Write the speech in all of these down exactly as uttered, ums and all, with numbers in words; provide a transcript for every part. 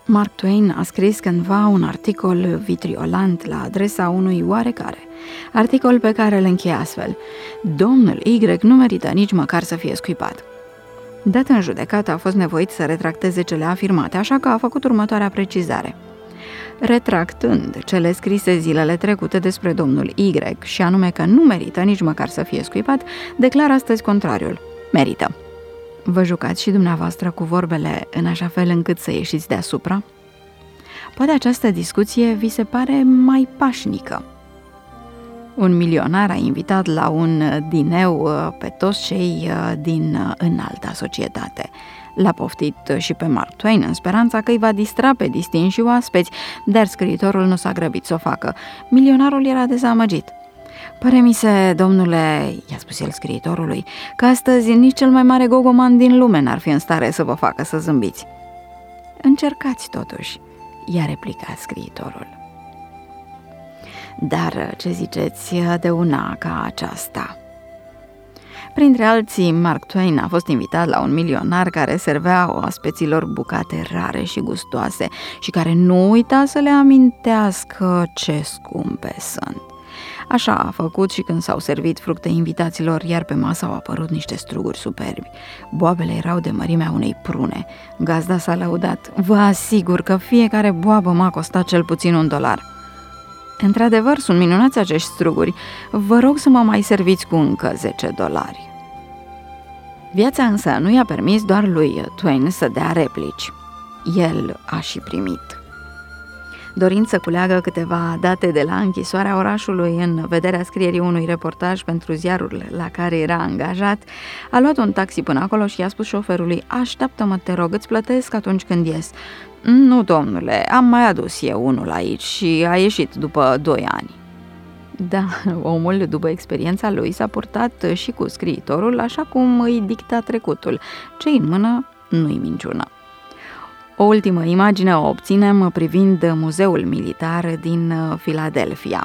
Mark Twain a scris cândva un articol vitriolant la adresa unui oarecare, articol pe care îl încheie astfel: domnul Y nu merită nici măcar să fie scuipat. Dat în judecată, a fost nevoit să retracteze cele afirmate, așa că a făcut următoarea precizare: retractând cele scrise zilele trecute despre domnul Y, și anume că nu merită nici măcar să fie scuipat, declar astăzi contrariul: merită. Vă jucați și dumneavoastră cu vorbele în așa fel încât să ieșiți deasupra? Poate această discuție vi se pare mai pașnică. Un milionar a invitat la un dineu pe toți cei din înalta societate. L-a poftit și pe Mark Twain în speranța că îi va distra pe distinși oaspeți, dar scriitorul nu s-a grăbit să o facă. Milionarul era dezamăgit. Pare mi se, domnule, i-a spus el scriitorului, că astăzi nici cel mai mare gogoman din lume n-ar fi în stare să vă facă să zâmbiți. Încercați totuși, i-a replicat scriitorul. Dar ce ziceți de una ca aceasta? Printre alții, Mark Twain a fost invitat la un milionar care servea oaspeților bucate rare și gustoase și care nu uita să le amintească ce scumpe sunt. Așa a făcut și când s-au servit fructe invitaților, iar pe masă au apărut niște struguri superbi. Boabele erau de mărimea unei prune. Gazda s-a lăudat: vă asigur că fiecare boabă m-a costat cel puțin un dolar. Într-adevăr, sunt minunați acești struguri. Vă rog să mă mai serviți cu încă zece dolari. Viața însă nu i-a permis doar lui Twain să dea replici. El a și primit. Dorind să culeagă câteva date de la închisoarea orașului în vederea scrierii unui reportaj pentru ziarul la care era angajat, a luat un taxi până acolo și i-a spus șoferului: așteaptă-mă, te rog, îți plătesc atunci când ies. Nu, domnule, am mai adus eu unul aici și a ieșit după doi ani. Da, omul, după experiența lui, s-a purtat și cu scriitorul așa cum îi dicta trecutul. Ce-i în mână, nu-i minciună. O ultimă imagine o obținem privind muzeul militar din Philadelphia.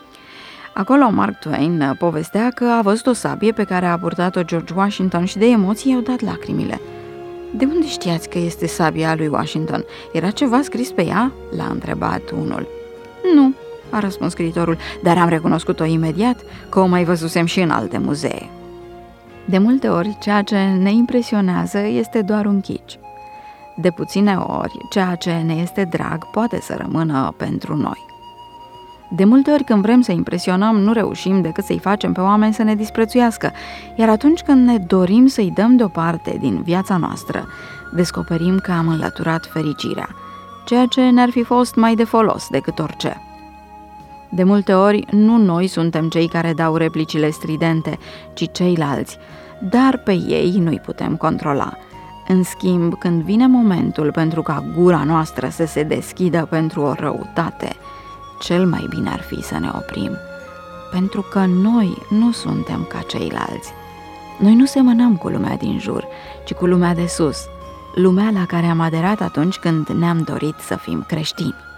Acolo Mark Twain povestea că a văzut o sabie pe care a purtat-o George Washington și de emoții i-au dat lacrimile. De unde știați că este sabia lui Washington? Era ceva scris pe ea? L-a întrebat unul. Nu, a răspuns scriitorul, dar am recunoscut-o imediat, că o mai văzusem și în alte muzee. De multe ori, ceea ce ne impresionează este doar un chici. De puține ori, ceea ce ne este drag poate să rămână pentru noi. De multe ori când vrem să impresionăm, nu reușim decât să-i facem pe oameni să ne disprețuiască, iar atunci când ne dorim să-i dăm deoparte din viața noastră, descoperim că am înlăturat fericirea, ceea ce ne-ar fi fost mai de folos decât orice. De multe ori, nu noi suntem cei care dau replicile stridente, ci ceilalți, dar pe ei nu-i putem controla. În schimb, când vine momentul pentru ca gura noastră să se deschidă pentru o răutate, cel mai bine ar fi să ne oprim, pentru că noi nu suntem ca ceilalți. Noi nu semănăm cu lumea din jur, ci cu lumea de sus, lumea la care am aderat atunci când ne-am dorit să fim creștini.